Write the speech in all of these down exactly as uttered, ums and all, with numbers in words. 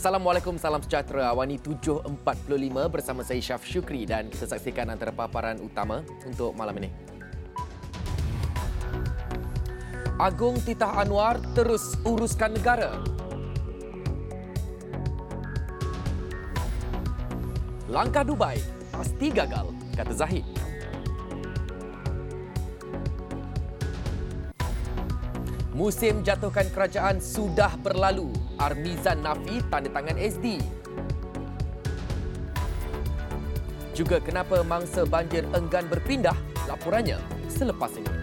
Assalamualaikum, salam sejahtera. Awani tujuh empat puluh lima bersama saya Syaf Syukri dan kita saksikan antara paparan utama untuk malam ini. Agung Titah Anwar terus uruskan negara. Langkah Dubai pasti gagal, kata Zahid. Musim jatuhkan kerajaan sudah berlalu. Armizan nafi tanda tangan S D. Juga kenapa mangsa banjir enggan berpindah? Laporannya selepas ini.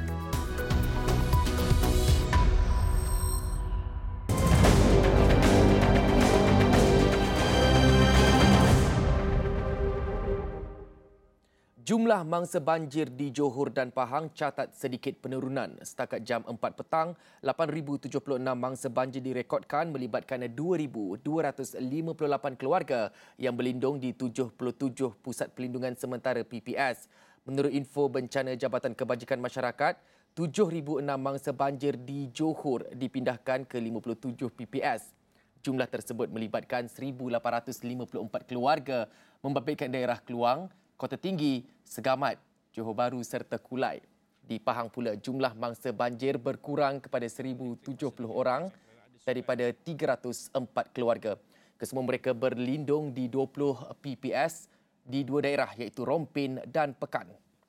Jumlah mangsa banjir di Johor dan Pahang catat sedikit penurunan. Setakat jam empat petang, lapan ribu tujuh puluh enam mangsa banjir direkodkan melibatkan dua ribu dua ratus lima puluh lapan keluarga yang berlindung di tujuh puluh tujuh Pusat Pelindungan Sementara P P S. Menurut info Bencana Jabatan Kebajikan Masyarakat, tujuh ribu enam mangsa banjir di Johor dipindahkan ke lima puluh tujuh P P S. Jumlah tersebut melibatkan seribu lapan ratus lima puluh empat keluarga membabitkan daerah Keluang, Kota Tinggi, Segamat, Johor Bahru serta Kulai. Di Pahang pula jumlah mangsa banjir berkurang kepada seribu tujuh puluh orang daripada tiga ratus empat keluarga. Kesemua mereka berlindung di dua puluh P P S di dua daerah iaitu Rompin dan Pekan.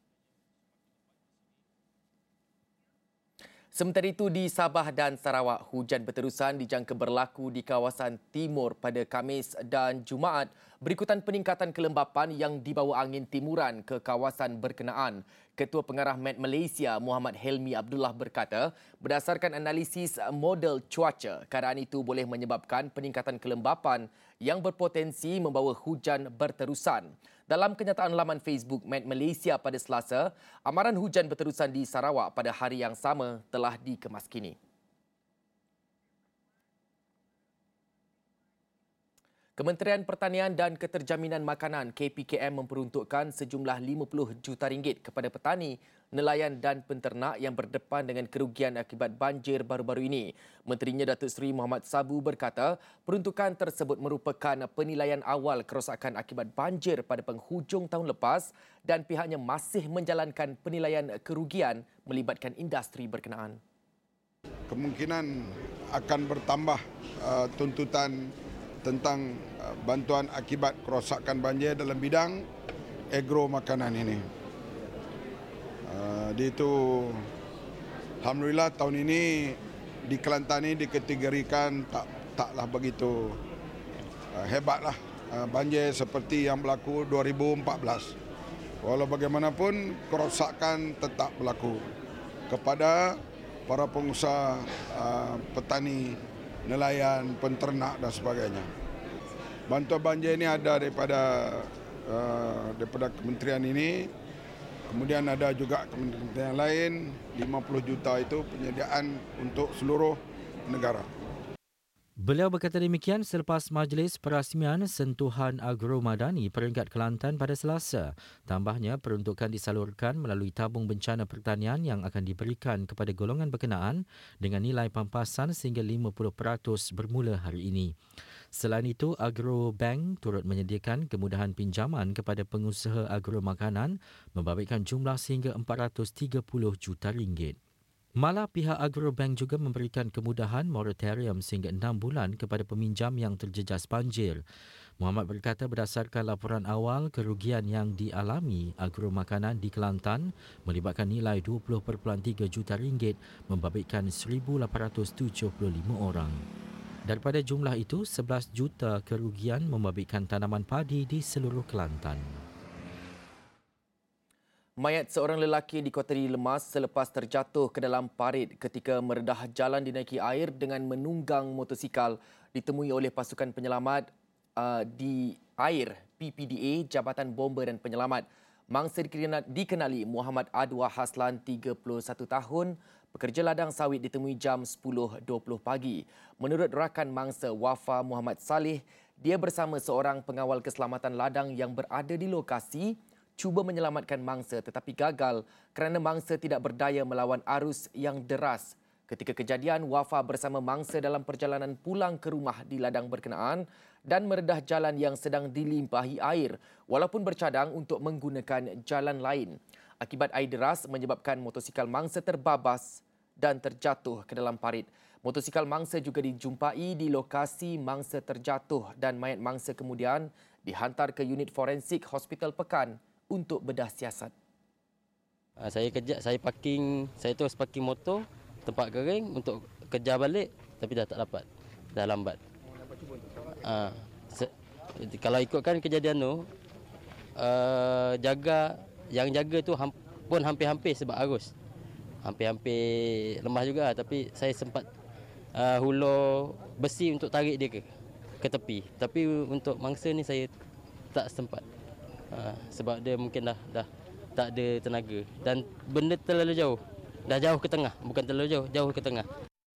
Sementara itu di Sabah dan Sarawak, hujan berterusan dijangka berlaku di kawasan timur pada Khamis dan Jumaat berikutan peningkatan kelembapan yang dibawa angin timuran ke kawasan berkenaan. Ketua Pengarah Met Malaysia Muhammad Helmi Abdullah berkata, berdasarkan analisis model cuaca, keadaan itu boleh menyebabkan peningkatan kelembapan yang berpotensi membawa hujan berterusan. Dalam kenyataan laman Facebook Met Malaysia pada Selasa, amaran hujan berterusan di Sarawak pada hari yang sama telah dikemaskini. Kementerian Pertanian dan Keterjaminan Makanan K P K M memperuntukkan sejumlah lima puluh juta ringgit kepada petani, nelayan dan penternak yang berdepan dengan kerugian akibat banjir baru-baru ini. Menterinya Datuk Seri Muhammad Sabu berkata, peruntukan tersebut merupakan penilaian awal kerosakan akibat banjir pada penghujung tahun lepas dan pihaknya masih menjalankan penilaian kerugian melibatkan industri berkenaan. Kemungkinan akan bertambah uh, tuntutan tentang bantuan akibat kerosakan banjir dalam bidang agro makanan ini. Uh, di itu, alhamdulillah tahun ini di Kelantan ini dikategorikan tak taklah begitu uh, hebatlah uh, banjir seperti yang berlaku dua ribu empat belas. Walau bagaimanapun kerosakan tetap berlaku kepada para pengusaha, uh, petani, nelayan, penternak dan sebagainya. Bantuan banjir ini ada daripada uh, daripada kementerian ini, kemudian ada juga kementerian lain, lima puluh juta itu penyediaan untuk seluruh negara. Beliau berkata demikian selepas Majlis Perasmian Sentuhan Agro Madani peringkat Kelantan pada Selasa. Tambahnya, peruntukan disalurkan melalui tabung bencana pertanian yang akan diberikan kepada golongan berkenaan dengan nilai pampasan sehingga lima puluh peratus bermula hari ini. Selain itu, Agro Bank turut menyediakan kemudahan pinjaman kepada pengusaha agro makanan membabitkan jumlah sehingga empat ratus tiga puluh juta ringgit. Malah pihak Agrobank juga memberikan kemudahan moratorium sehingga enam bulan kepada peminjam yang terjejas banjir. Muhammad berkata berdasarkan laporan awal, kerugian yang dialami agro makanan di Kelantan melibatkan nilai dua puluh perpuluhan tiga juta ringgit membabitkan seribu lapan ratus tujuh puluh lima orang. Daripada jumlah itu, sebelas juta kerugian membabitkan tanaman padi di seluruh Kelantan. Mayat seorang lelaki di Kota Diri lemas selepas terjatuh ke dalam parit ketika meredah jalan dinaiki air dengan menunggang motosikal ditemui oleh pasukan penyelamat uh, di air P P D A Jabatan Bomba dan Penyelamat. Mangsa dikenali Muhammad Adwa Haslan, tiga puluh satu tahun, pekerja ladang sawit ditemui jam sepuluh dua puluh pagi. Menurut rakan mangsa Wafa Muhammad Saleh, dia bersama seorang pengawal keselamatan ladang yang berada di lokasi cuba menyelamatkan mangsa tetapi gagal kerana mangsa tidak berdaya melawan arus yang deras. Ketika kejadian, Wafa bersama mangsa dalam perjalanan pulang ke rumah di ladang berkenaan dan meredah jalan yang sedang dilimpahi air walaupun bercadang untuk menggunakan jalan lain. Akibat air deras menyebabkan motosikal mangsa terbabas dan terjatuh ke dalam parit. Motosikal mangsa juga dijumpai di lokasi mangsa terjatuh dan mayat mangsa kemudian dihantar ke unit forensik Hospital Pekan untuk bedah siasat. Saya kejap, saya parking, saya terus parking motor tempat kering untuk kejar balik tapi dah tak dapat. Dah lambat. Uh, se- kalau ikutkan kejadian tu, uh, jaga yang jaga tu ham- pun hampir-hampir sebab arus. Hampir-hampir lemah juga tapi saya sempat uh, hulur besi untuk tarik dia ke, ke tepi. Tapi untuk mangsa ni saya tak sempat. Uh, sebab dia mungkin dah dah tak ada tenaga dan benda terlalu jauh. Dah jauh ke tengah, bukan terlalu jauh, jauh ke tengah.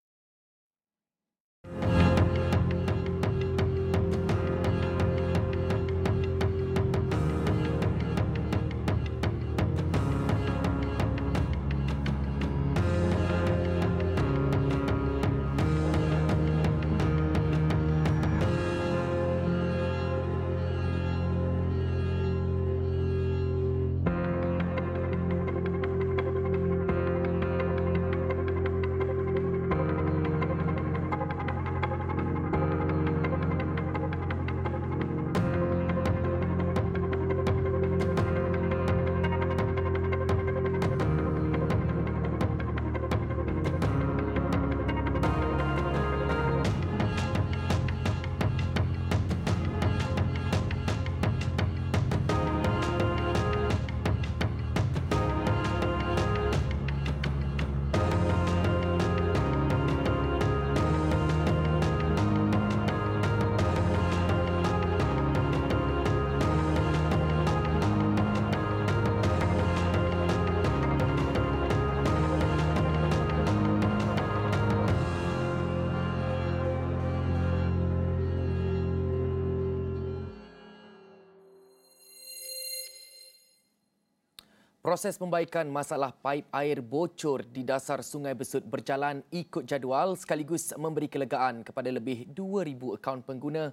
Proses pembaikan masalah paip air bocor di dasar Sungai Besut berjalan ikut jadual sekaligus memberi kelegaan kepada lebih dua ribu akaun pengguna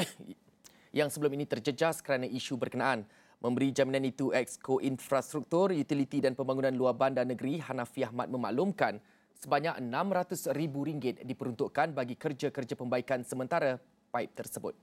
yang sebelum ini terjejas kerana isu berkenaan. Memberi jaminan itu, Exco Infrastruktur, Utiliti dan Pembangunan Luar Bandar Negeri Hanafi Ahmad memaklumkan sebanyak enam ratus ribu ringgit diperuntukkan bagi kerja-kerja pembaikan sementara paip tersebut.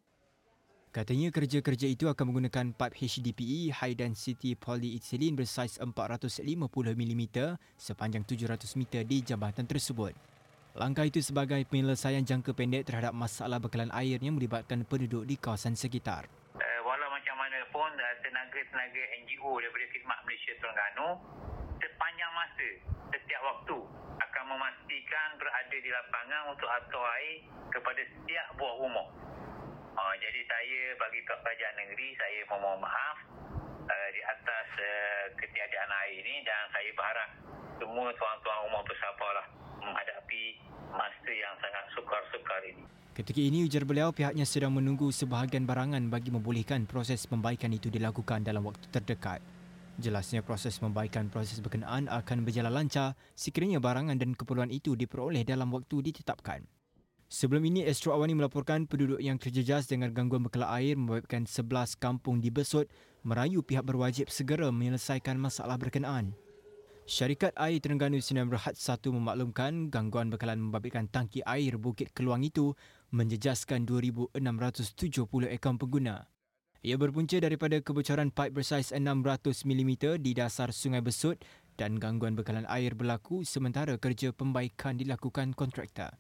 Katanya kerja-kerja itu akan menggunakan paip H D P E High Density Polyethylene bersaiz empat ratus lima puluh milimeter sepanjang tujuh ratus meter di jambatan tersebut. Langkah itu sebagai penyelesaian jangka pendek terhadap masalah bekalan air yang melibatkan penduduk di kawasan sekitar. Uh, walau macam mana pun uh, tenaga-tenaga N G O daripada Khidmat Malaysia Terengganu sepanjang masa, setiap waktu akan memastikan berada di lapangan untuk atur air kepada setiap buah rumah. Uh, jadi saya bagi Pihak Kerajaan Negeri, saya memohon maaf uh, di atas uh, ketiadaan air ini dan saya berharap semua tuan-tuan rumah bersabarlah menghadapi masa yang sangat sukar-sukar ini. Ketika ini ujar beliau pihaknya sedang menunggu sebahagian barangan bagi membolehkan proses pembaikan itu dilakukan dalam waktu terdekat. Jelasnya proses pembaikan proses berkenaan akan berjalan lancar sekiranya barangan dan keperluan itu diperoleh dalam waktu ditetapkan. Sebelum ini, Astro Awani melaporkan penduduk yang terjejas dengan gangguan bekalan air membuatkan sebelas kampung di Besut merayu pihak berwajib segera menyelesaikan masalah berkenaan. Syarikat Air Terengganu Sdn Berhad satu memaklumkan gangguan bekalan membabitkan tangki air Bukit Keluang itu menjejaskan dua ribu enam ratus tujuh puluh akaun pengguna. Ia berpunca daripada kebocoran paip bersaiz enam ratus milimeter di dasar Sungai Besut dan gangguan bekalan air berlaku sementara kerja pembaikan dilakukan kontraktor.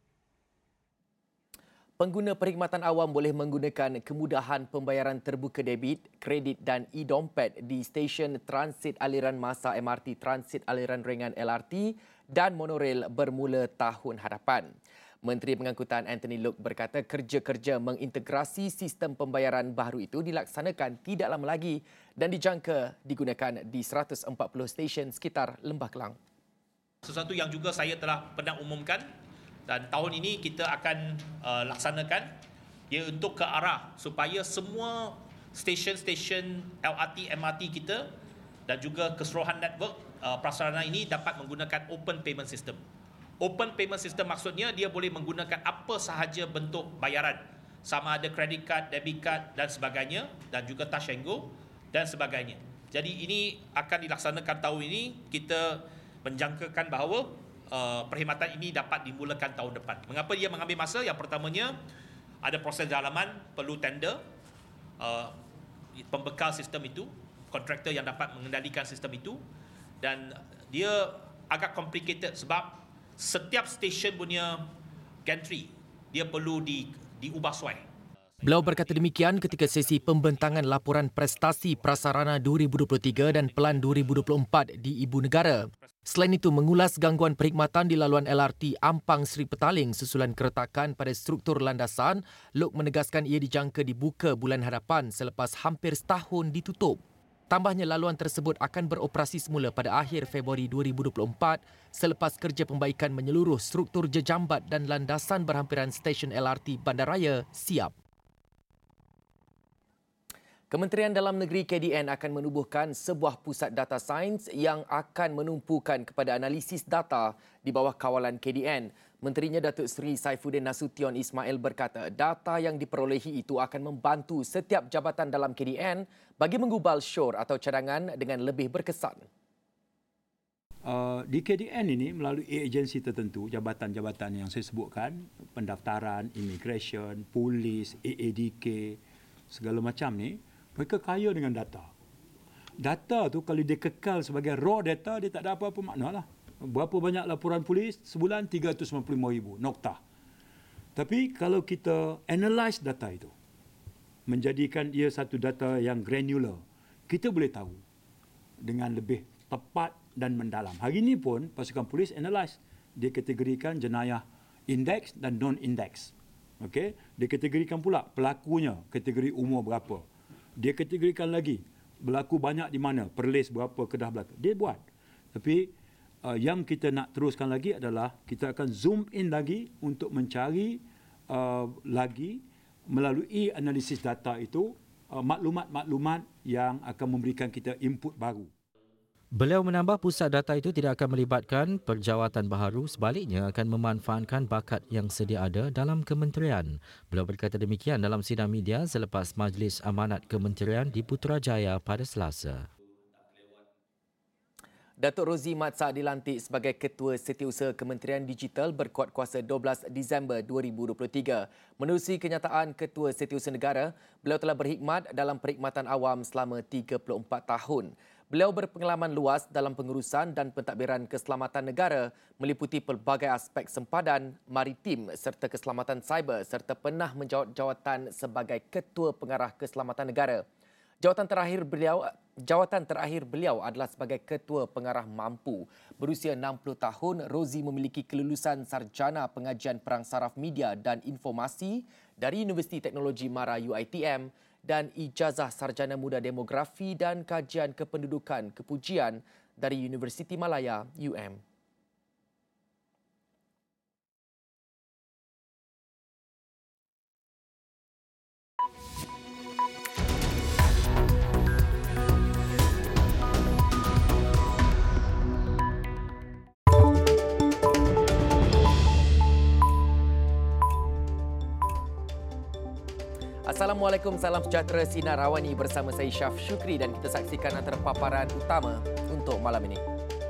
Pengguna perkhidmatan awam boleh menggunakan kemudahan pembayaran terbuka debit, kredit dan e-dompet di stesen transit aliran masa M R T Transit Aliran Ringan L R T dan monorail bermula tahun hadapan. Menteri Pengangkutan Anthony Loke berkata kerja-kerja mengintegrasi sistem pembayaran baru itu dilaksanakan tidak lama lagi dan dijangka digunakan di seratus empat puluh stesen sekitar Lembah Kelang. Sesuatu yang juga saya telah pernah umumkan dan tahun ini kita akan uh, laksanakan ia untuk ke arah supaya semua stesen-stesen L R T, M R T kita dan juga keseluruhan network uh, prasarana ini dapat menggunakan open payment system. Open payment system maksudnya dia boleh menggunakan apa sahaja bentuk bayaran sama ada credit card, debit card dan sebagainya, dan juga touch and go dan sebagainya. Jadi ini akan dilaksanakan tahun ini. Kita menjangkakan bahawa uh, perkhidmatan ini dapat dimulakan tahun depan. Mengapa dia mengambil masa? Yang pertamanya, ada proses dalaman, perlu tender, uh, pembekal sistem itu, kontraktor yang dapat mengendalikan sistem itu, dan dia agak complicated sebab setiap stesen punya gantry dia perlu di diubah suai. Beliau berkata demikian ketika sesi pembentangan laporan prestasi prasarana dua ribu dua puluh tiga dan Pelan dua ribu dua puluh empat di Ibu Negara. Selain itu, mengulas gangguan perkhidmatan di laluan L R T Ampang Seri Petaling susulan keretakan pada struktur landasan, Lok menegaskan ia dijangka dibuka bulan hadapan selepas hampir setahun ditutup. Tambahnya, laluan tersebut akan beroperasi semula pada akhir Februari dua ribu dua puluh empat selepas kerja pembaikan menyeluruh struktur jejambat dan landasan berhampiran stesen L R T Bandaraya siap. Kementerian Dalam Negeri K D N akan menubuhkan sebuah pusat data sains yang akan menumpukan kepada analisis data di bawah kawalan K D N. Menterinya Datuk Seri Saifuddin Nasution Ismail berkata data yang diperolehi itu akan membantu setiap jabatan dalam K D N bagi menggubal syur atau cadangan dengan lebih berkesan. Uh, di K D N ini melalui agensi tertentu, jabatan-jabatan yang saya sebutkan, pendaftaran, immigration, polis, A A D K, segala macam ni, mereka kaya dengan data. Data tu kalau dia kekal sebagai raw data, dia tak ada apa-apa makna lah. Berapa banyak laporan polis? Sebulan tiga ratus sembilan puluh lima ribu, noktah. Tapi kalau kita analyse data itu, menjadikan ia satu data yang granular, kita boleh tahu dengan lebih tepat dan mendalam. Hari ini pun pasukan polis analyse. Dia kategorikan jenayah indeks dan non-indeks. Okay? Dia kategorikan pula pelakunya, kategori umur berapa. Dia kategorikan lagi berlaku banyak di mana, perlis berapa, kedah berlaku. Dia buat. Tapi uh, yang kita nak teruskan lagi adalah kita akan zoom in lagi untuk mencari uh, lagi melalui analisis data itu uh, maklumat-maklumat yang akan memberikan kita input baru. Beliau menambah pusat data itu tidak akan melibatkan perjawatan baharu, sebaliknya akan memanfaatkan bakat yang sedia ada dalam kementerian. Beliau berkata demikian dalam sidang media selepas Majlis Amanat Kementerian di Putrajaya pada Selasa. Datuk Rozi Mat Saad dilantik sebagai Ketua Setiausaha Kementerian Digital berkuat kuasa dua belas Disember dua ribu dua puluh tiga. Menerusi kenyataan Ketua Setiausaha Negara, beliau telah berkhidmat dalam perkhidmatan awam selama tiga puluh empat tahun. Beliau berpengalaman luas dalam pengurusan dan pentadbiran keselamatan negara meliputi pelbagai aspek sempadan, maritim serta keselamatan cyber serta pernah menjawat jawatan sebagai Ketua Pengarah Keselamatan Negara. Jawatan terakhir beliau jawatan terakhir beliau adalah sebagai Ketua Pengarah Mampu. Berusia enam puluh tahun, Rozi memiliki kelulusan sarjana pengajian perang saraf media dan informasi dari Universiti Teknologi Mara U I T M dan ijazah sarjana muda demografi dan kajian kependudukan kepujian dari Universiti Malaya U M. Assalamualaikum, salam sejahtera Sinar Rawani bersama saya Syaf Syukri dan kita saksikan antara paparan utama untuk malam ini.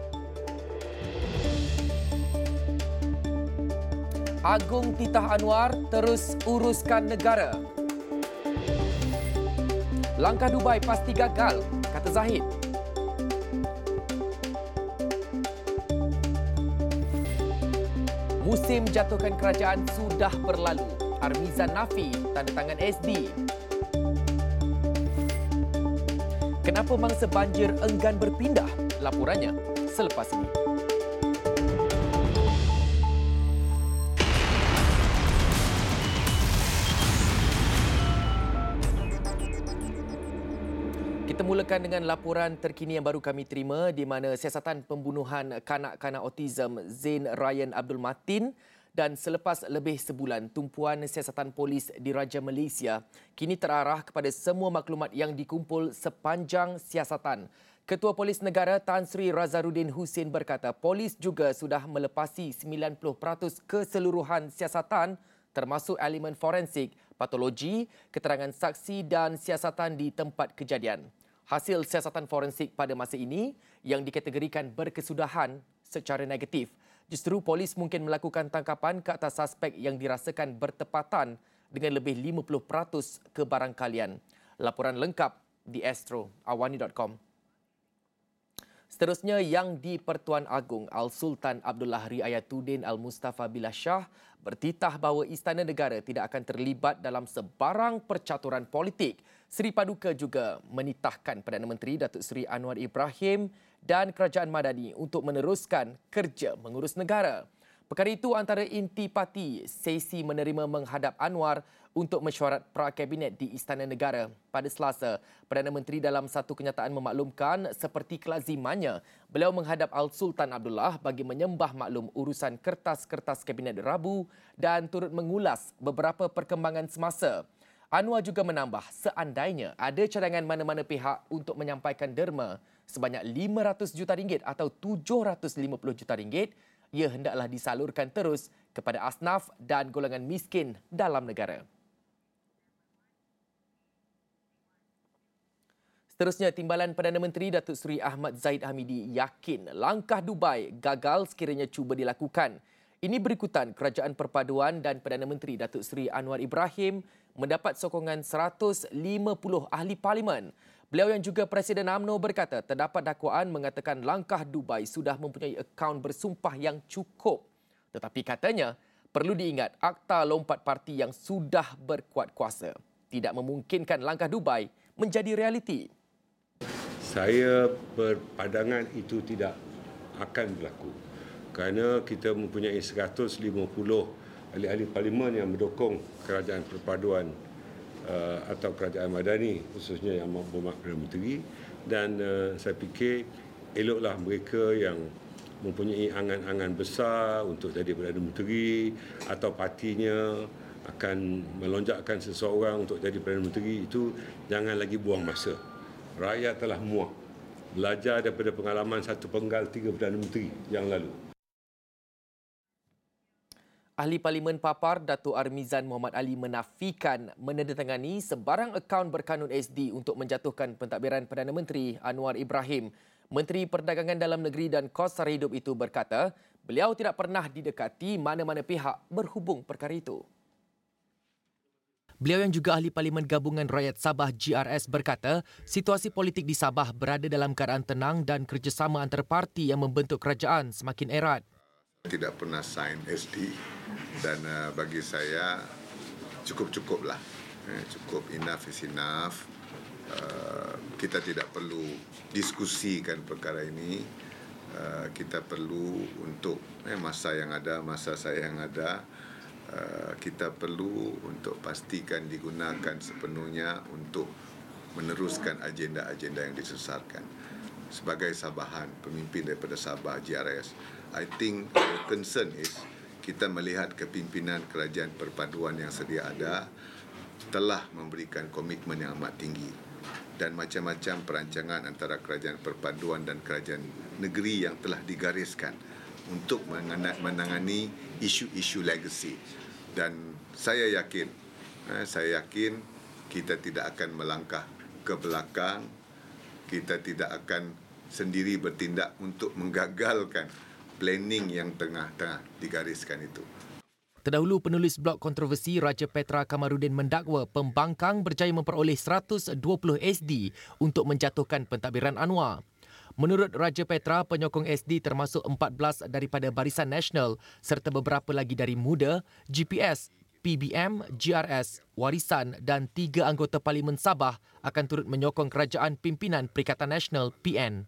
Agung Titah Anwar terus uruskan negara. Langkah Dubai pasti gagal, kata Zahid. Musim jatuhkan kerajaan sudah berlalu. Armizan Nafi tanda tangan S D. Kenapa mangsa banjir enggan berpindah? Laporannya selepas ini. Kita mulakan dengan laporan terkini yang baru kami terima di mana siasatan pembunuhan kanak-kanak autism Zain Ryan Abdul Matin dan selepas lebih sebulan, tumpuan siasatan polis di Raja Malaysia kini terarah kepada semua maklumat yang dikumpul sepanjang siasatan. Ketua Polis Negara Tan Sri Razarudin Husin berkata polis juga sudah melepasi sembilan puluh peratus keseluruhan siasatan termasuk elemen forensik patologi, keterangan saksi dan siasatan di tempat kejadian. Hasil siasatan forensik pada masa ini yang dikategorikan berkesudahan secara negatif. Justru polis mungkin melakukan tangkapan ke atas suspek yang dirasakan bertepatan dengan lebih lima puluh peratus kebarangkalian. Laporan lengkap di astro awani dot com. Seterusnya, yang di Pertuan Agong Al-Sultan Abdullah Riayatuddin Al-Mustafa Billah Shah bertitah bahawa Istana Negara tidak akan terlibat dalam sebarang percaturan politik. Seri Paduka juga menitahkan Perdana Menteri Datuk Seri Anwar Ibrahim dan Kerajaan Madani untuk meneruskan kerja mengurus negara. Perkara itu antara inti parti sesi menerima menghadap Anwar untuk mesyuarat pra-kabinet di Istana Negara pada Selasa. Perdana Menteri dalam satu kenyataan memaklumkan seperti kelazimannya, beliau menghadap Al-Sultan Abdullah bagi menyembah maklum urusan kertas-kertas kabinet Rabu dan turut mengulas beberapa perkembangan semasa. Anwar juga menambah seandainya ada cadangan mana-mana pihak untuk menyampaikan derma sebanyak lima ratus juta ringgit atau tujuh ratus lima puluh juta ringgit, ia hendaklah disalurkan terus kepada asnaf dan golongan miskin dalam negara. Seterusnya, Timbalan Perdana Menteri Datuk Seri Ahmad Zahid Hamidi yakin langkah Dubai gagal sekiranya cuba dilakukan. Ini berikutan Kerajaan Perpaduan dan Perdana Menteri Datuk Seri Anwar Ibrahim mendapat sokongan seratus lima puluh ahli parlimen. Beliau yang juga Presiden U M N O berkata terdapat dakwaan mengatakan langkah Dubai sudah mempunyai akaun bersumpah yang cukup. Tetapi katanya, perlu diingat akta lompat parti yang sudah berkuat kuasa tidak memungkinkan langkah Dubai menjadi realiti. Saya berpandangan itu tidak akan berlaku kerana kita mempunyai seratus lima puluh ahli-ahli parlimen yang mendukung Kerajaan Perpaduan uh, atau Kerajaan Madani, khususnya yang berhormat Perdana Menteri, dan uh, saya fikir eloklah mereka yang mempunyai angan-angan besar untuk jadi Perdana Menteri atau partinya akan melonjakkan seseorang untuk jadi Perdana Menteri, itu jangan lagi buang masa. Rakyat telah muak belajar daripada pengalaman satu penggal tiga Perdana Menteri yang lalu. Ahli Parlimen Papar Datuk Armizan Muhammad Ali menafikan menandatangani sebarang akaun berkanun S D untuk menjatuhkan pentadbiran Perdana Menteri Anwar Ibrahim. Menteri Perdagangan Dalam Negeri dan Kos Sara Hidup itu berkata, beliau tidak pernah didekati mana-mana pihak berhubung perkara itu. Beliau yang juga ahli Parlimen Gabungan Rakyat Sabah G R S berkata, situasi politik di Sabah berada dalam keadaan tenang dan kerjasama antara parti yang membentuk kerajaan semakin erat. Tidak pernah sign S D dan uh, bagi saya cukup-cukuplah. Eh, cukup, enough is enough. Uh, kita tidak perlu diskusikan perkara ini. Uh, kita perlu untuk eh, masa yang ada, masa saya yang ada, uh, kita perlu untuk pastikan digunakan sepenuhnya untuk meneruskan agenda-agenda yang disusarkan. Sebagai Sabahan, pemimpin daripada Sabah G R S, I think our concern is kita melihat kepimpinan Kerajaan Perpaduan yang sedia ada telah memberikan komitmen yang amat tinggi dan macam-macam perancangan antara Kerajaan Perpaduan dan Kerajaan Negeri yang telah digariskan untuk menangani isu-isu legacy. Dan saya yakin, saya yakin kita tidak akan melangkah ke belakang, kita tidak akan sendiri bertindak untuk menggagalkan planning yang tengah-tengah digariskan itu. Terdahulu, penulis blog kontroversi Raja Petra Kamarudin mendakwa pembangkang berjaya memperoleh seratus dua puluh S D untuk menjatuhkan pentadbiran Anwar. Menurut Raja Petra, penyokong S D termasuk empat belas daripada Barisan Nasional serta beberapa lagi dari Muda, G P S, P B M, G R S, Warisan dan tiga anggota Parlimen Sabah akan turut menyokong kerajaan pimpinan Perikatan Nasional P N.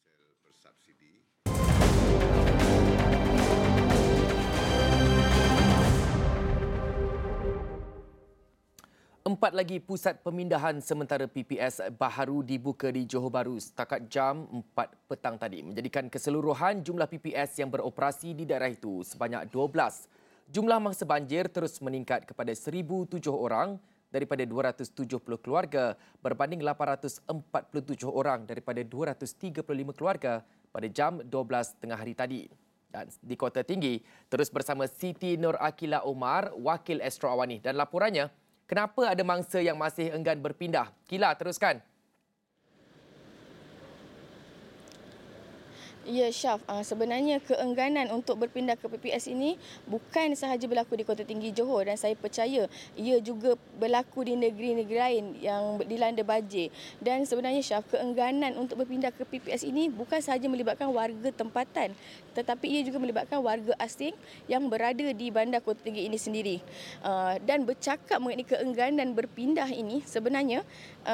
Empat lagi pusat pemindahan sementara P P S baharu dibuka di Johor Bahru setakat jam empat petang tadi, menjadikan keseluruhan jumlah P P S yang beroperasi di daerah itu sebanyak dua belas. Jumlah mangsa banjir terus meningkat kepada seribu tujuh orang daripada dua ratus tujuh puluh keluarga berbanding lapan ratus empat puluh tujuh orang daripada dua ratus tiga puluh lima keluarga pada jam dua belas tengah hari tadi. Dan di Kota Tinggi, terus bersama Siti Nur Akila Omar, Wakil Astro Awani, dan laporannya, Kenapa ada mangsa yang masih enggan berpindah? Kila, teruskan. Ya, Syaf, sebenarnya keengganan untuk berpindah ke P P S ini bukan sahaja berlaku di Kota Tinggi Johor, dan saya percaya ia juga berlaku di negeri-negeri lain yang dilanda banjir. Dan sebenarnya, Syaf, keengganan untuk berpindah ke P P S ini bukan sahaja melibatkan warga tempatan, tetapi ia juga melibatkan warga asing yang berada di bandar Kota Tinggi ini sendiri. Dan bercakap mengenai keengganan berpindah ini, sebenarnya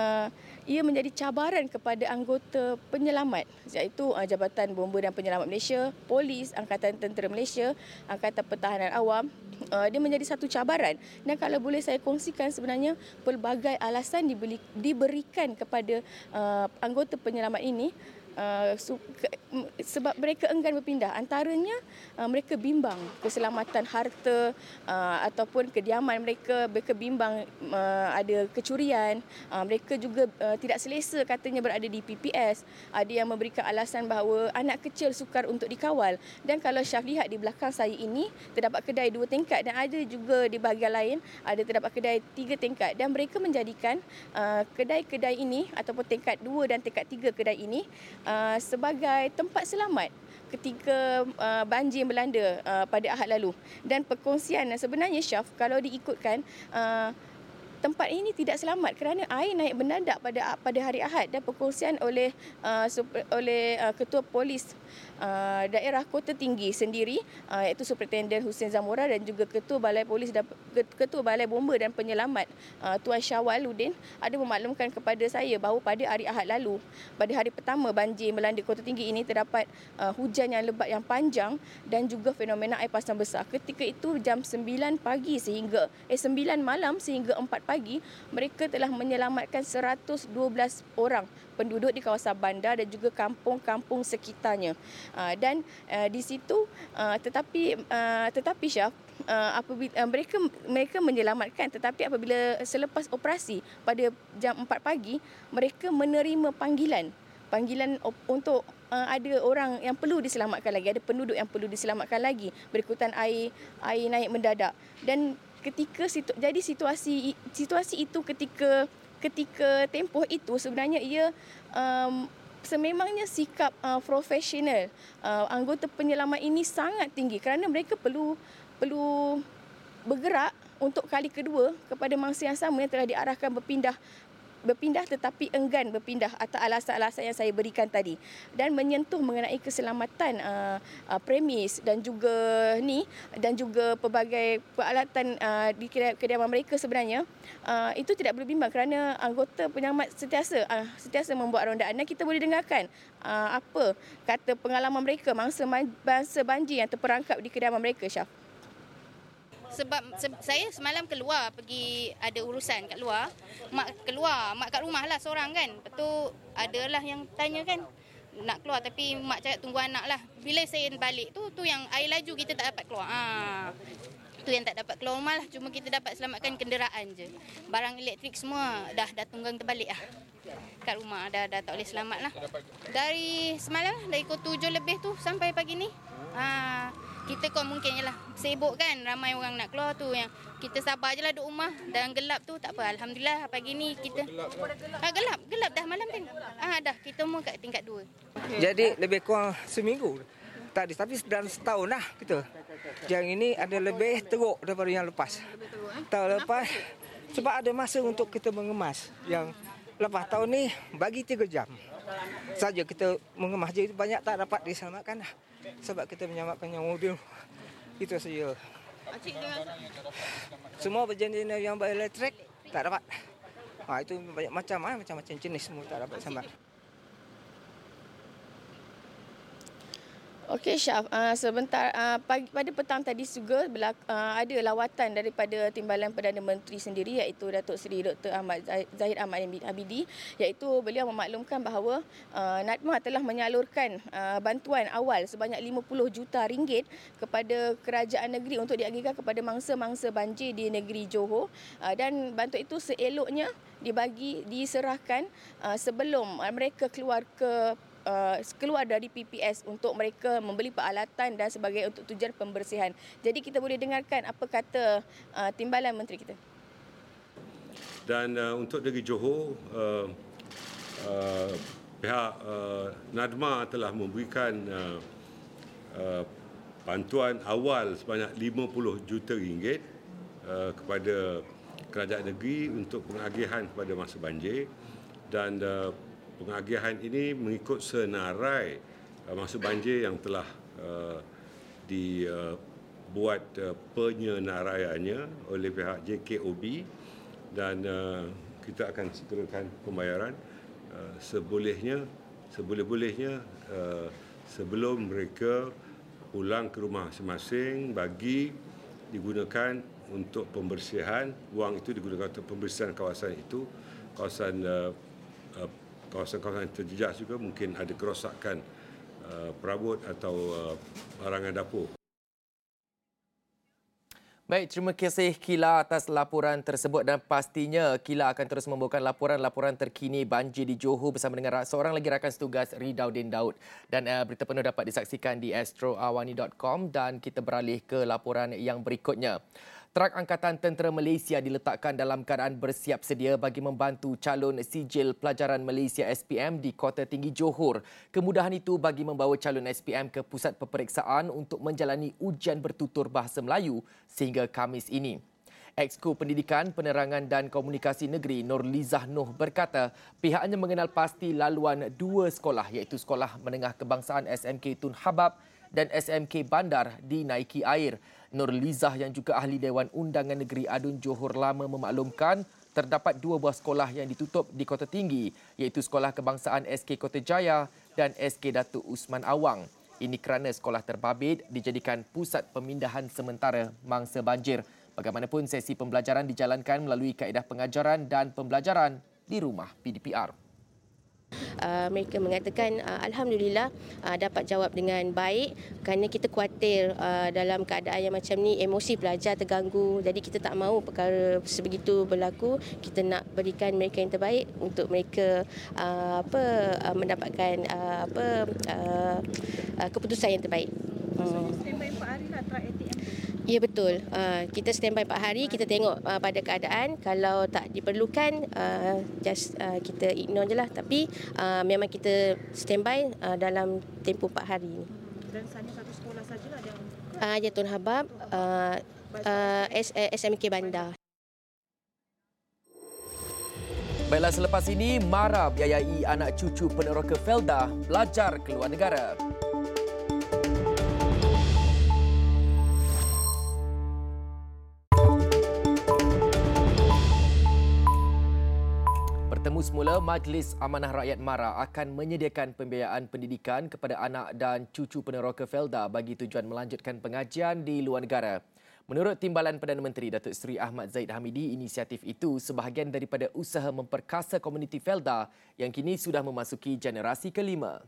ia menjadi cabaran kepada anggota penyelamat, iaitu Jabatan Bomba dan Penyelamat Malaysia, Polis, Angkatan Tentera Malaysia, Angkatan Pertahanan Awam. Dia menjadi satu cabaran. Dan kalau boleh saya kongsikan, sebenarnya pelbagai alasan diberi, diberikan kepada uh, anggota penyelamat ini. Uh, su, ke, sebab mereka enggan berpindah. Antaranya uh, mereka bimbang keselamatan harta uh, ataupun kediaman mereka. Mereka bimbang uh, ada kecurian. Uh, mereka juga uh, tidak selesa katanya berada di P P S. Ada yang memberikan alasan bahawa anak kecil sukar untuk dikawal. Dan kalau Syaf lihat di belakang saya ini, terdapat kedai dua tingkat, dan ada juga di bahagian lain ada terdapat kedai tiga tingkat. Dan mereka menjadikan uh, kedai-kedai ini ataupun tingkat dua dan tingkat tiga kedai ini Uh, sebagai tempat selamat ketika uh, banjir melanda uh, pada Ahad lalu. Dan perkongsian sebenarnya, Syaf, kalau diikutkan, uh, tempat ini tidak selamat kerana air naik mendadak pada pada hari Ahad. Dan perkongsian oleh uh, super, oleh uh, Ketua Polis uh, Daerah Kota Tinggi sendiri, uh, iaitu Superintendent Hussein Zamora, dan juga Ketua Balai Polis dan Ketua Balai Bomba dan Penyelamat uh, Tuan Syawaludin, ada memaklumkan kepada saya bahawa pada hari Ahad lalu, pada hari pertama banjir melanda Kota Tinggi ini, terdapat uh, hujan yang lebat yang panjang dan juga fenomena air pasang besar. Ketika itu jam sembilan pagi sehingga eh sembilan malam sehingga empat pagi, mereka telah menyelamatkan seratus dua belas orang penduduk di kawasan bandar dan juga kampung-kampung sekitarnya. Uh, dan uh, di situ uh, tetapi uh, tetapi Syaf, uh, apabila uh, mereka mereka menyelamatkan, tetapi apabila selepas operasi pada jam empat pagi, mereka menerima panggilan panggilan untuk uh, ada orang yang perlu diselamatkan lagi, ada penduduk yang perlu diselamatkan lagi berikutan air air naik mendadak. Dan ketika situ, jadi situasi situasi itu ketika ketika tempoh itu sebenarnya ia um, sememangnya sikap uh, profesional uh, anggota penyelamat ini sangat tinggi kerana mereka perlu perlu bergerak untuk kali kedua kepada mangsa yang sama yang telah diarahkan berpindah berpindah tetapi enggan berpindah atas alasan-alasan yang saya berikan tadi, dan menyentuh mengenai keselamatan uh, uh, premis dan juga ni dan juga pelbagai peralatan uh, di kediaman mereka. Sebenarnya uh, itu tidak boleh bimbang kerana anggota penyelamat sentiasa uh, sentiasa membuat rondaan, dan kita boleh dengarkan uh, apa kata pengalaman mereka mangsa mangsa banjir yang terperangkap di kediaman mereka, Syaf. Sebab se- saya semalam keluar pergi ada urusan kat luar. Mak keluar, mak kat rumah lah seorang kan. Lepas tu adalah yang tanya kan nak keluar, tapi mak cakap tunggu anak lah. Bila saya balik tu, tu yang air laju kita tak dapat keluar. Ha. Tu yang tak dapat keluar rumah lah. Cuma kita dapat selamatkan kenderaan je. Barang elektrik semua dah dah tunggang terbalik lah. Kat rumah dah, dah tak boleh selamat lah. Dari semalam, dari pukul tujuh lebih tu sampai pagi ni. Ha. Kita kau mungkin je lah sibuk kan, ramai orang nak keluar tu, yang kita sabar je lah duduk rumah dan gelap tu tak apa. Alhamdulillah pagi ni kita ha, gelap, gelap dah malam kan. Ah dah kita mau kat tingkat dua. Jadi lebih kurang seminggu tadi, tapi dalam setahun lah kita. Yang ini ada lebih teruk daripada yang lepas. Tahun lepas sebab ada masa untuk kita mengemas. Yang lepas tahun ni bagi tiga jam saja kita mengemas, jadi banyak tak dapat diselamatkan lah. Sebab kita menyelamatkan nyawa dia. Itu saja. Semua berjenis yang berelektrik tak dapat. Ha, itu banyak macam ah, macam-macam jenis semua tak dapat selamat. Okey, Syaf, uh, sebentar uh, pagi, pada petang tadi juga berlaku, uh, ada lawatan daripada Timbalan Perdana Menteri sendiri, iaitu Datuk Seri Doktor Ahmad Zahid Ahmad Habibie, iaitu beliau memaklumkan bahawa uh, NADMA telah menyalurkan uh, bantuan awal sebanyak lima puluh juta ringgit kepada kerajaan negeri untuk diagihkan kepada mangsa-mangsa banjir di negeri Johor, uh, dan bantuan itu seeloknya dibagi diserahkan uh, sebelum uh, mereka keluar ke Uh, keluar dari P P S untuk mereka membeli peralatan dan sebagainya untuk tujuan pembersihan. Jadi kita boleh dengarkan apa kata uh, Timbalan Menteri kita. Dan uh, untuk negeri Johor, uh, uh, pihak uh, NADMA telah memberikan uh, uh, bantuan awal sebanyak lima puluh juta ringgit uh, kepada kerajaan negeri untuk pengagihan pada masa banjir, dan uh, pengagihan ini mengikut senarai uh, masa banjir yang telah uh, dibuat uh, penyenaraiannya oleh pihak J K O B, dan uh, kita akan segerakan pembayaran uh, sebolehnya seboleh-bolehnya uh, sebelum mereka pulang ke rumah masing-masing, bagi digunakan untuk pembersihan. Wang itu digunakan untuk pembersihan kawasan itu, kawasan uh, uh, kawasan-kawasan terjejas juga mungkin ada kerosakan uh, perabot atau uh, barangan dapur. Baik, terima kasih Kila atas laporan tersebut, dan pastinya Kila akan terus membawakan laporan-laporan terkini banjir di Johor bersama dengan seorang lagi rakan setugas, Ridaudin Daud. Dan uh, berita penuh dapat disaksikan di astro awani dot com, dan kita beralih ke laporan yang berikutnya. Trak Angkatan Tentera Malaysia diletakkan dalam keadaan bersiap sedia bagi membantu calon sijil pelajaran Malaysia S P M di Kota Tinggi Johor. Kemudahan itu bagi membawa calon S P M ke pusat peperiksaan untuk menjalani ujian bertutur bahasa Melayu sehingga Khamis ini. Exco Pendidikan, Penerangan dan Komunikasi Negeri Nurlizah Noh berkata pihaknya mengenal pasti laluan dua sekolah, iaitu Sekolah Menengah Kebangsaan S M K Tun Habab dan S M K Bandar dinaiki air. Nurlizah yang juga ahli Dewan Undangan Negeri Adun Johor Lama memaklumkan terdapat dua buah sekolah yang ditutup di Kota Tinggi, iaitu Sekolah Kebangsaan S K Kota Jaya dan S K Datuk Usman Awang. Ini kerana sekolah terbabit dijadikan pusat pemindahan sementara mangsa banjir. Bagaimanapun, sesi pembelajaran dijalankan melalui kaedah pengajaran dan pembelajaran di rumah P D P R. Uh, mereka mengatakan uh, Alhamdulillah uh, dapat jawab dengan baik, kerana kita khuatir uh, dalam keadaan yang macam ni emosi pelajar terganggu, jadi kita tak mahu perkara sebegitu berlaku. Kita nak berikan mereka yang terbaik untuk mereka uh, apa uh, mendapatkan uh, apa uh, uh, keputusan yang terbaik. Hmm. Standby empat hari lah trak A T M tu. Ya, betul. Uh, kita standby empat hari, kita tengok uh, pada keadaan. Kalau tak diperlukan, uh, just uh, kita ignore je lah. Tapi uh, memang kita standby uh, dalam tempoh empat hari. Dan hanya satu sekolah sajalah yang buka? Uh, ya, Tun Habab, uh, uh, S M K Bandar. Baiklah, selepas ini, Mara biayai anak cucu peneroka Felda belajar ke luar negara. Bertemu semula, Majlis Amanah Rakyat Mara akan menyediakan pembiayaan pendidikan kepada anak dan cucu peneroka Felda bagi tujuan melanjutkan pengajian di luar negara. Menurut Timbalan Perdana Menteri Datuk Seri Ahmad Zaid Hamidi, inisiatif itu sebahagian daripada usaha memperkasa komuniti Felda yang kini sudah memasuki generasi kelima.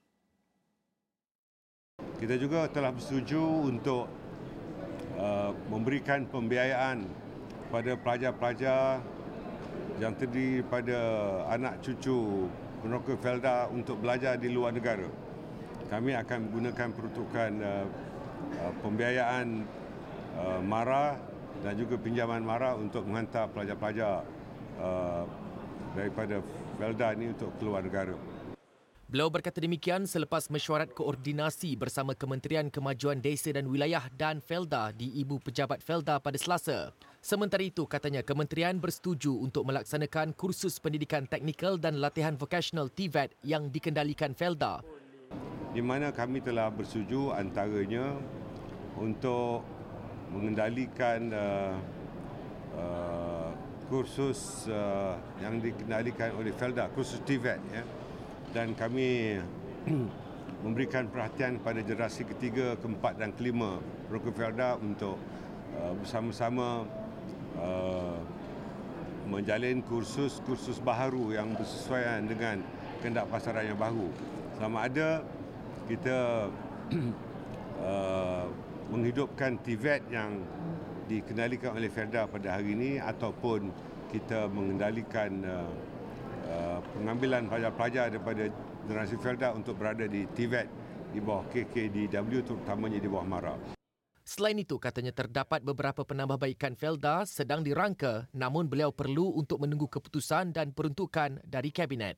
Kita juga telah bersetuju untuk uh, memberikan pembiayaan kepada pelajar-pelajar yang terdiri pada anak cucu peneroka Felda untuk belajar di luar negara. Kami akan menggunakan peruntukan uh, uh, pembiayaan uh, MARA dan juga pinjaman MARA untuk menghantar pelajar-pelajar uh, daripada Felda ini untuk keluar negara. Beliau berkata demikian selepas mesyuarat koordinasi bersama Kementerian Kemajuan Desa dan Wilayah dan Felda di Ibu Pejabat Felda pada Selasa. Sementara itu, katanya kementerian bersetuju untuk melaksanakan kursus pendidikan teknikal dan latihan vocational T V E T yang dikendalikan Felda. Di mana kami telah bersetuju antaranya untuk mengendalikan uh, uh, kursus uh, yang dikendalikan oleh Felda, kursus T V E T, ya. Dan kami memberikan perhatian pada generasi ketiga, keempat dan kelima peneroka Felda untuk uh, bersama-sama uh, menjalin kursus-kursus baharu yang bersesuaian dengan kehendak pasaran yang baru. Sama ada kita uh, menghidupkan T V E T yang dikendalikan oleh Felda pada hari ini, ataupun kita mengendalikan uh, Uh, pengambilan pelajar-pelajar daripada generasi Felda untuk berada di T V E T di bawah K K D W, terutamanya di bawah MARA. Selain itu, katanya terdapat beberapa penambahbaikan Felda sedang dirangka, namun beliau perlu untuk menunggu keputusan dan peruntukan dari Kabinet.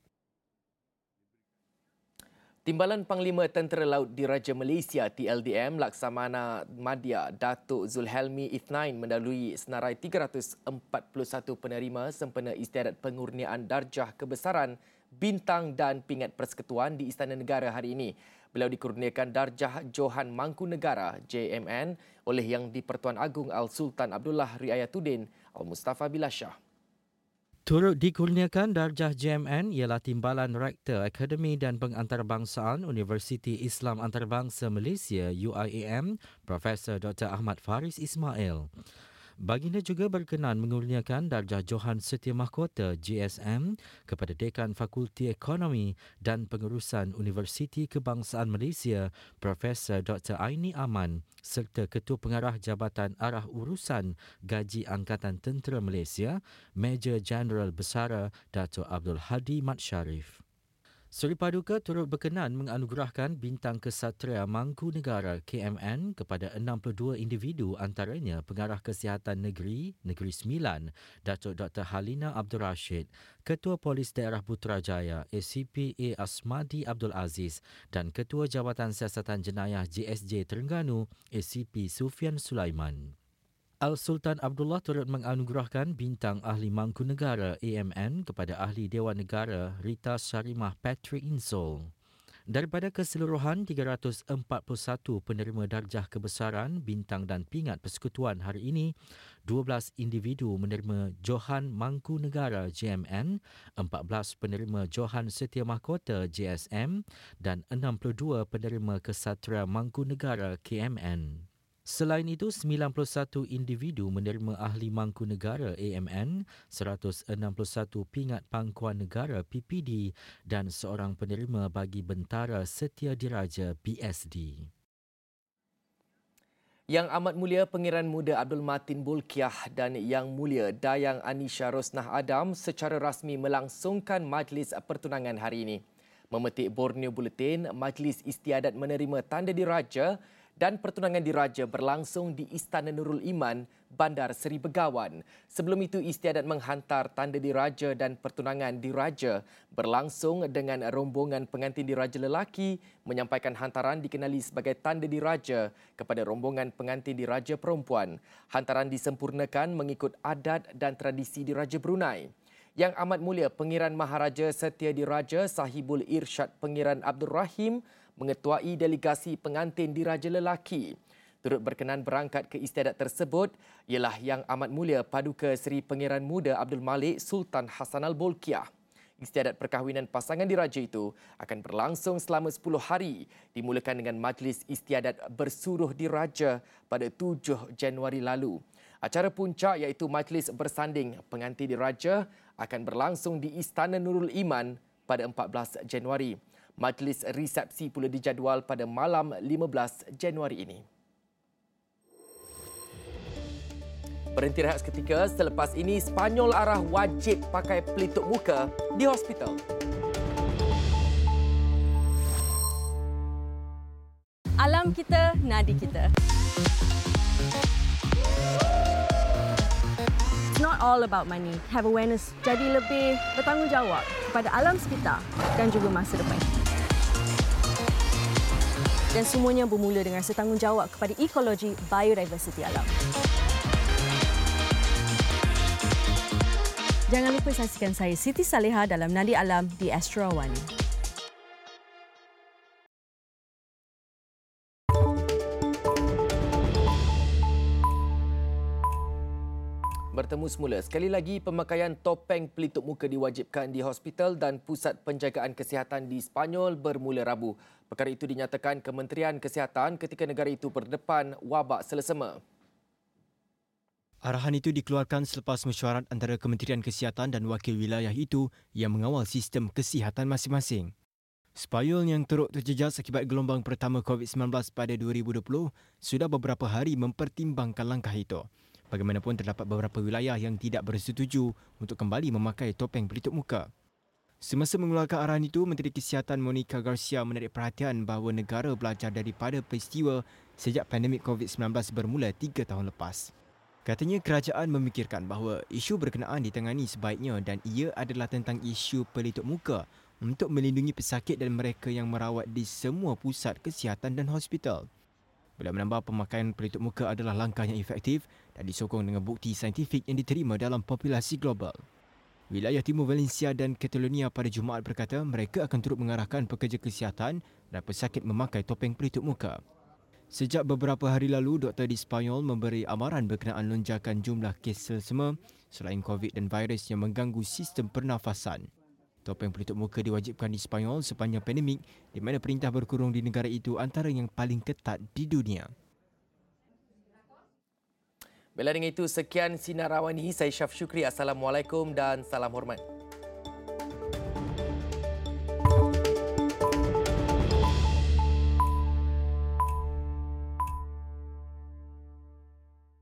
Timbalan Panglima Tentera Laut Diraja Malaysia T L D M Laksamana Madya Datuk Zulhelmi Ithnain mendalui senarai tiga ratus empat puluh satu penerima sempena istiadat pengurniaan darjah kebesaran, bintang dan pingat persekutuan di Istana Negara hari ini. Beliau dikurniakan darjah Johan Mangkunegara J M N oleh Yang di-Pertuan Agong Al-Sultan Abdullah Riayatuddin Al-Mustafa Billah. Turut dikurniakan darjah J M N ialah Timbalan Rektor Akademi dan Pengantarbangsaan Universiti Islam Antarabangsa Malaysia U I A M, Profesor Doktor Ahmad Faris Ismail. Baginda juga berkenan mengurniakan darjah Johan Setia Mahkota J S M kepada Dekan Fakulti Ekonomi dan Pengurusan Universiti Kebangsaan Malaysia Profesor Doktor Aini Aman serta Ketua Pengarah Jabatan Arah Urusan Gaji Angkatan Tentera Malaysia Major Jeneral Besara Dato' Abdul Hadi Mat Sharif. Seri Paduka turut berkenan menganugerahkan Bintang Kesatria Mangkunegara K M N kepada enam puluh dua individu antaranya Pengarah Kesihatan Negeri Negeri Sembilan Datuk Doktor Halina Abdul Rashid, Ketua Polis Daerah Putrajaya A C P A Asmadi Abdul Aziz dan Ketua Jabatan Siasatan Jenayah J S J Terengganu A C P Sufian Sulaiman. Al-Sultan Abdullah turut menganugerahkan Bintang Ahli Mangkunegara A M N kepada Ahli Dewan Negara Rita Syarimah Patrick Insol. Daripada keseluruhan tiga ratus empat puluh satu penerima darjah kebesaran, bintang dan pingat persekutuan hari ini, dua belas individu menerima Johan Mangkunegara J M N, empat belas penerima Johan Setia Mahkota J S M dan enam puluh dua penerima Kesatria Mangkunegara K M N. Selain itu, sembilan puluh satu individu menerima Ahli Mangkunegara A M N, seratus enam puluh satu pingat pangkuan negara P P D dan seorang penerima bagi Bentara Setia Diraja B S D. Yang Amat Mulia Pangeran Muda Abdul Matin Bolkiah dan Yang Mulia Dayang Anisha Rosnah Adam secara rasmi melangsungkan majlis pertunangan hari ini. Memetik Borneo Bulletin, majlis istiadat menerima tanda diraja dan pertunangan diraja berlangsung di Istana Nurul Iman, Bandar Seri Begawan. Sebelum itu, istiadat menghantar tanda diraja dan pertunangan diraja berlangsung dengan rombongan pengantin diraja lelaki menyampaikan hantaran dikenali sebagai tanda diraja kepada rombongan pengantin diraja perempuan. Hantaran disempurnakan mengikut adat dan tradisi diraja Brunei. Yang Amat Mulia Pangeran Maharaja Setia Diraja Sahibul Irsyad Pangeran Abdul Rahim mengetuai delegasi pengantin diraja lelaki. Turut berkenan berangkat ke istiadat tersebut ialah Yang Amat Mulia Paduka Seri Pangeran Muda Abdul Malik Sultan Hassanal Bolkiah. Istiadat perkahwinan pasangan diraja itu akan berlangsung selama sepuluh hari, dimulakan dengan majlis istiadat bersuruh diraja pada tujuh Januari lalu. Acara puncak iaitu majlis bersanding pengantin diraja akan berlangsung di Istana Nurul Iman pada empat belas Januari. Majlis resepsi pula dijadual pada malam lima belas Januari ini. Berhenti rehat seketika, selepas ini Spanyol arah wajib pakai pelitup muka di hospital. Alam kita, nadi kita. It's not all about money. Have awareness. Jadi lebih bertanggungjawab kepada alam sekitar dan juga masa depan. Dan semuanya bermula dengan rasa tanggungjawab kepada ekologi biodiversiti alam. Jangan lupa saksikan saya Siti Saleha dalam Nadi Alam di Astro Awani. Bertemu semula. Sekali lagi, pemakaian topeng pelitup muka diwajibkan di hospital dan pusat penjagaan kesihatan di Spanyol bermula Rabu. Perkara itu dinyatakan Kementerian Kesihatan ketika negara itu berdepan wabak selesema. Arahan itu dikeluarkan selepas mesyuarat antara Kementerian Kesihatan dan wakil wilayah itu yang mengawal sistem kesihatan masing-masing. Spanyol yang teruk terjejas akibat gelombang pertama covid sembilan belas pada dua ribu dua puluh sudah beberapa hari mempertimbangkan langkah itu. Bagaimanapun terdapat beberapa wilayah yang tidak bersetuju untuk kembali memakai topeng pelitup muka. Semasa mengeluarkan arahan itu, Menteri Kesihatan Monica Garcia menarik perhatian bahawa negara belajar daripada peristiwa sejak pandemik covid sembilan belas bermula tiga tahun lepas. Katanya kerajaan memikirkan bahawa isu berkenaan ditangani sebaiknya dan ia adalah tentang isu pelitup muka untuk melindungi pesakit dan mereka yang merawat di semua pusat kesihatan dan hospital. Beliau menambah pemakaian pelitup muka adalah langkah yang efektif dan disokong dengan bukti saintifik yang diterima dalam populasi global. Wilayah Timur Valencia dan Catalonia pada Jumaat berkata mereka akan turut mengarahkan pekerja kesihatan dan pesakit memakai topeng pelitup muka. Sejak beberapa hari lalu, doktor di Spanyol memberi amaran berkenaan lonjakan jumlah kes selesema selain COVID dan virus yang mengganggu sistem pernafasan. Topeng pelitup muka diwajibkan di Spanyol sepanjang pandemik di mana perintah berkurung di negara itu antara yang paling ketat di dunia. Bila dengan itu, sekian Sinar Awani. Saya Syaf Syukri. Assalamualaikum dan salam hormat.